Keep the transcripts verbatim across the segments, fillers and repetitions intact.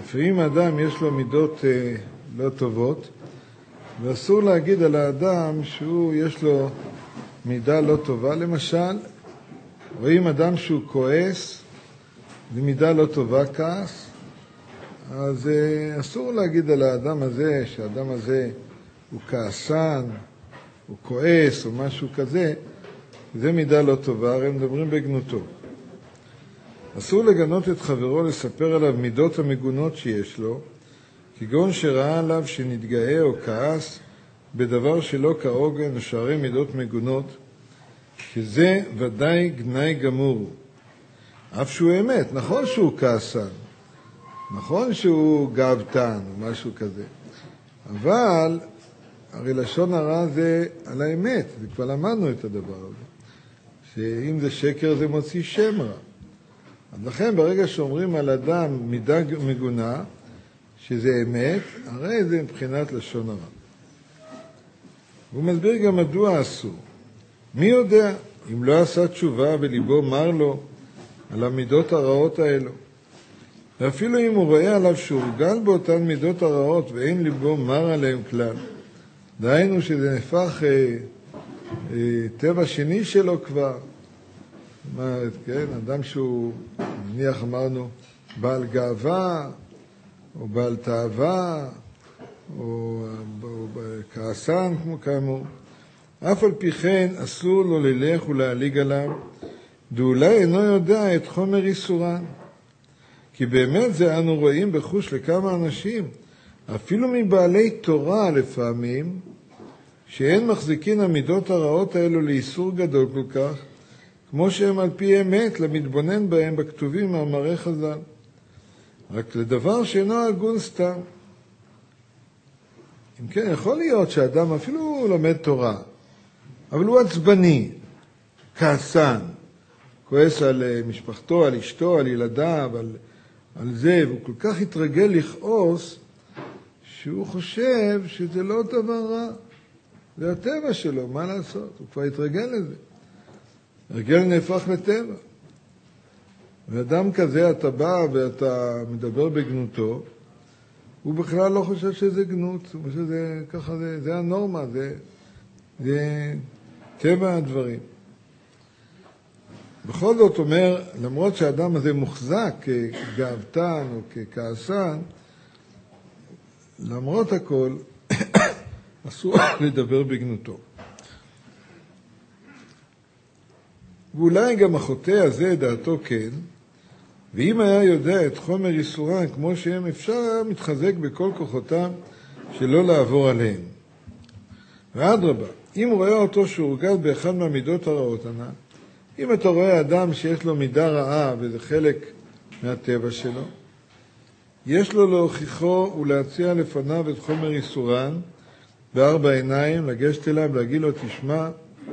לפעמים האדם יש לו מידות אה, לא טובות, ואסור להגיד על האדם שהוא יש לו מידה לא טובה. למשל, רואים אדם שהוא כועס, זו מידה לא טובה, כעס, אז אה, אסור להגיד על האדם הזה שהאדם הזה הוא כעסן, הוא כועס או משהו כזה, זה מידה לא טובה, הרי מדברים בגנותו. אסור לגנות את חברו לספר עליו מידות המגונות שיש לו, כגון שראה עליו שנתגאה או כעס בדבר שלא כהוגן ושערי מידות מגונות, שזה ודאי גנאי גמור. אף שהוא אמת, נכון שהוא כעסן, נכון שהוא גאוותן או משהו כזה, אבל הרי לשון הרע זה על האמת, וכבר למדנו את הדבר הזה, שאם זה שקר זה מוציא שם רע. אז לכן ברגע שאומרים על אדם מידה מגונה, שזה אמת, הרי זה מבחינת לשון הרע. הוא מסביר גם מדוע אסור. מי יודע, אם לא עשה תשובה וליבו מר לו על המידות הרעות האלו, ואפילו אם הוא רואה עליו שהורגל באותן מידות הרעות ואין ליבו מר עליהם כלל, דהיינו שזה נפח אה, אה, טבע שני שלו כבר, מה, כן, אדם שהוא, נניח אמרנו, בעל גאווה, או בעל תאווה, או, או כעסן, כמו כאמור. אף על פי כן אסור לו ללך ולהליג עליו, ואולי אינו יודע את חומר איסורן. כי באמת זה אנו רואים בחוש לכמה אנשים, אפילו מבעלי תורה לפעמים, שאין מחזיקין המידות הרעות האלו לאיסור גדול כל כך, כמו שהם על פי אמת למתבונן בהם בכתובים מאמרי חז"ל. רק לדבר שאינו הגון סתם. אם כן, יכול להיות שאדם אפילו לומד תורה, אבל הוא עצבני, כעסן, כועס על משפחתו, על אשתו, על ילדיו, על, על זה, והוא כל כך התרגל לכעוס, שהוא חושב שזה לא דבר רע. זה הטבע שלו, מה לעשות? הוא כבר התרגל לזה. הרגל נהפך לטבע. ואדם כזה, אתה בא ואתה מדבר בגנותו, הוא בכלל לא חושב שזה גנות, הוא חושב שזה ככה, זה, זה הנורמה, זה, זה טבע הדברים. בכל זאת אומר, למרות שהאדם הזה מוחזק כגאוותן או ככעסן, למרות הכל, אסור לדבר בגנותו. ואולי גם החוטא הזה דעתו כן, ואם היה יודע את חומר איסורן כמו שהם, אפשר היה מתחזק בכל כוחותם שלא לעבור עליהם. ואדרבה, אם הוא רואה אותו שהורגל באחד מהמידות הרעות הנ"ל, אם אתה רואה אדם שיש לו מידה רעה וזה חלק מהטבע שלו, יש לו להוכיחו ולהציע לפניו את חומר איסורן בארבע עיניים, לגשת אליו ולהגיד לו, תשמע,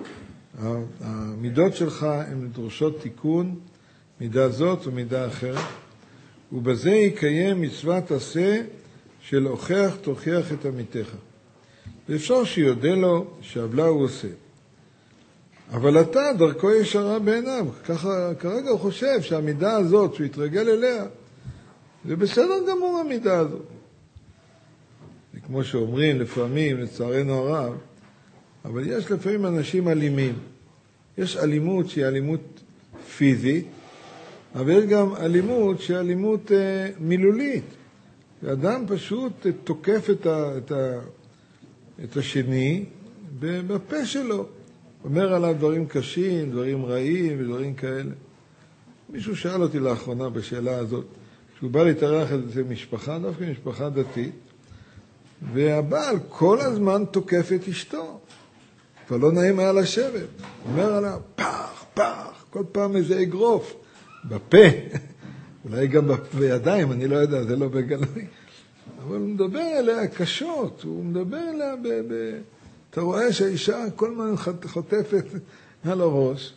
המידות שלך הן דורשות תיקון, מידה זאת ומידה אחרת, ובזה יקיים מצוות עשה של הוכח תוכיח את עמיתך. ואפשר שיודע לו שעוולה הוא עושה. אבל אתה, דרכו ישרה בעיניו. ככה, כרגע הוא חושב שהמידה הזאת שהוא יתרגל אליה, זה בסדר גמור המידה הזאת. כמו שאומרים לפעמים, לצערנו הרב, אבל יש לפעמים אנשים אלימים. יש אלימות שהיא אלימות פיזית, אבל יש גם אלימות שהיא אלימות אה, מילולית. האדם פשוט תוקף את, ה, את, ה, את השני בפה שלו. אומר עליו דברים קשים, דברים רעים ודברים כאלה. מישהו שאל אותי לאחרונה בשאלה הזאת, שהוא בא להתארח איזו משפחה, דווקא משפחה דתית, והבעל כל הזמן תוקף את אשתו. כבר לא נעים היה לשבת. אומר עליו, פח, פח, כל פעם איזה אגרוף, בפה, אולי גם בידיים, אני לא יודע, זה לא בגלוי. אבל הוא מדבר אליה קשות, הוא מדבר אליה ב... ב... אתה רואה שהאישה כל הזמן חוטפת על הראש,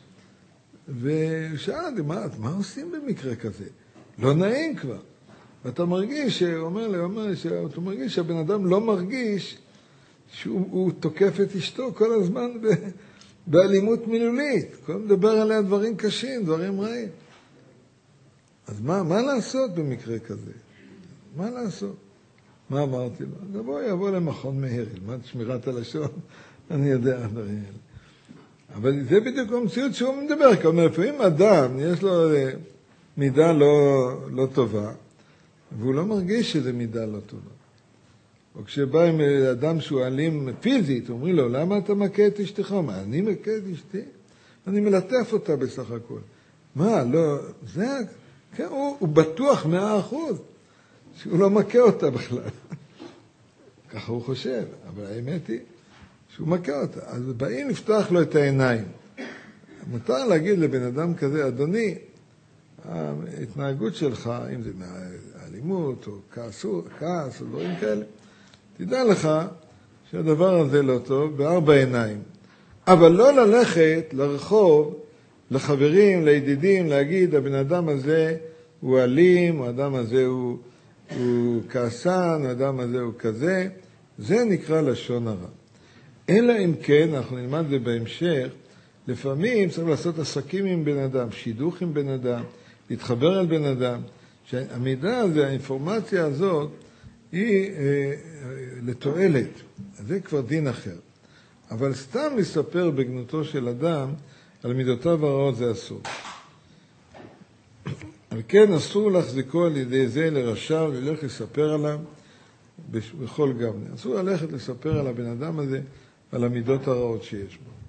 ושאלתי, מה, מה עושים במקרה כזה? לא נעים כבר. ואתה מרגיש, הוא אומר לי, הוא אומר לי, אתה מרגיש שהבן אדם לא מרגיש שהוא תוקף את אשתו כל הזמן ב, באלימות מילולית. כל מדבר עליה דברים קשים, דברים רעים. אז מה, מה לעשות במקרה כזה? מה לעשות? מה אמרתי לו? אז בוא יבוא למכון מאיר, ילמד שמירת הלשון, אני יודע הדברים האלה. אבל זה בדיוק המציאות שהוא מדבר, כי הוא אומר, לפעמים אדם, יש לו מידה לא, לא טובה, והוא לא מרגיש שזה מידה לא טובה. או כשבא עם אדם שהוא אלים פיזית, אומרים לו, למה אתה מכה את אשתך? מה, אני מכה את אשתי? אני מלטף אותה בסך הכל. מה, לא, זה, כן, הוא, הוא בטוח מאה אחוז שהוא לא מכה אותה בכלל. ככה הוא חושב, אבל האמת היא שהוא מכה אותה. אז באים לפתוח לו את העיניים. מותר להגיד לבן אדם כזה, אדוני, ההתנהגות שלך, אם זה מהאלימות או כעס, כעס או דברים כאלה, תדע לך שהדבר הזה לא טוב בארבע עיניים. אבל לא ללכת לרחוב, לחברים, לידידים, להגיד, הבן אדם הזה הוא אלים, האדם הזה הוא, הוא כעסן, האדם הזה הוא כזה. זה נקרא לשון הרע. אלא אם כן, אנחנו נלמד זה בהמשך, לפעמים צריך לעשות עסקים עם בן אדם, שידוך עם בן אדם, להתחבר על בן אדם, שהמידע הזה, האינפורמציה הזאת, היא אה, לתועלת. זה כבר דין אחר. אבל סתם לספר בגנותו של אדם, על מידותיו הרעות זה אסור. על כן אסור להחזיקו על ידי זה לרשע וללך לספר עליו בכל גבנה. אסור ללכת לספר על הבן אדם הזה, על המידות הרעות שיש בו.